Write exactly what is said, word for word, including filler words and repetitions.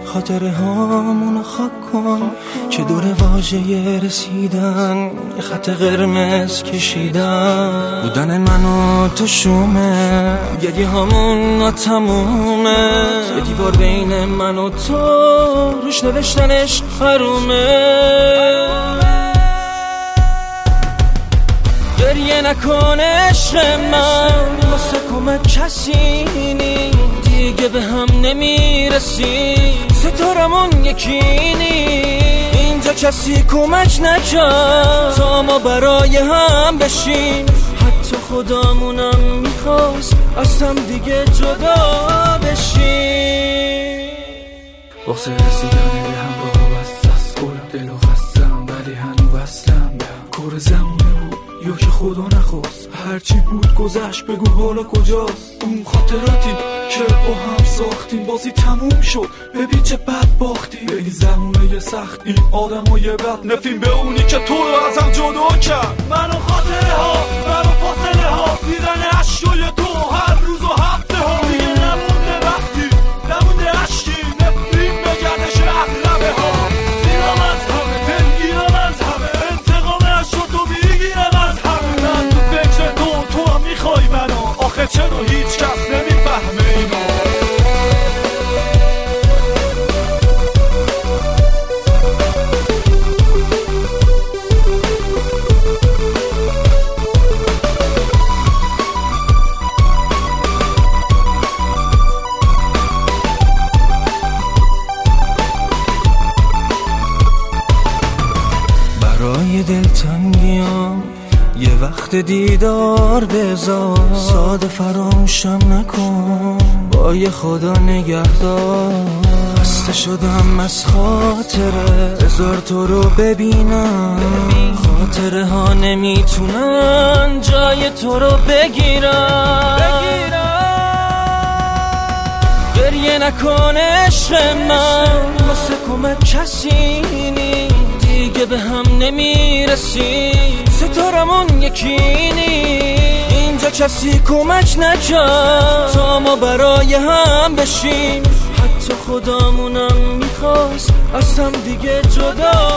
خاطره هامونو خاک کن که دور واژه رسیدن یه خط قرمز کشیدن. بودن من و تو شومه، گریه هامون ناتمومه، یه دیوار بین من و تو روش نوشتنش حرومه. گریه نکن عشق من، واسه کمک کسی نی، دیگه به هم نمیرسی، ستارمون یکی نی. اینجا کسی کمک نکرد تا ما برای هم بشیم، حتی خدامونم میخواست از هم دیگه جدا بشیم. واسه رسیدن به هم راه بست از گلم، دلو خستم ولی هنو وصلم به هم. کار زمونه بود یا که خدا نخواست، هرچی بود گذشت بگو حالا کجاست. اون خاطراتی که با هم ساختیم بازی تموم شد، ببین چه بد باختیم. خیلی زمونه سخت این آدم های بد نفیم به اونی که تو رو ازم جدا کرد. منو خاطره ها، منو فاصله ها، دیدن عشقای تو هر روز و هفته ها. دیگه نمونده وقتی، نمونده عشقی، نفرین به گردش اغلبه ها. سیرم از همه، دلگیرم از همه، انتقام عشق تو میگیرم از همه. من تو فکر تو، تو هم میخوای منو، آخه چرا هیچ کس نمیفهمه اینو. برای دلتنگیام یه وقت دیدار بذار، ساده فراموشم نکن، با یه خدا نگهدار. خسته شدم از خاطره، بذار تو رو ببینم، خاطره ها نمیتونن جای تو رو بگیرن. گریه نکن عشق من، واسه کمک کسی نی، دیگه به هم نمیرسی، ستارمون یکی نی. اینجا کسی کمک نکرد تا ما برای هم بشیم، حتی خدامونم میخواست از هم دیگه جدا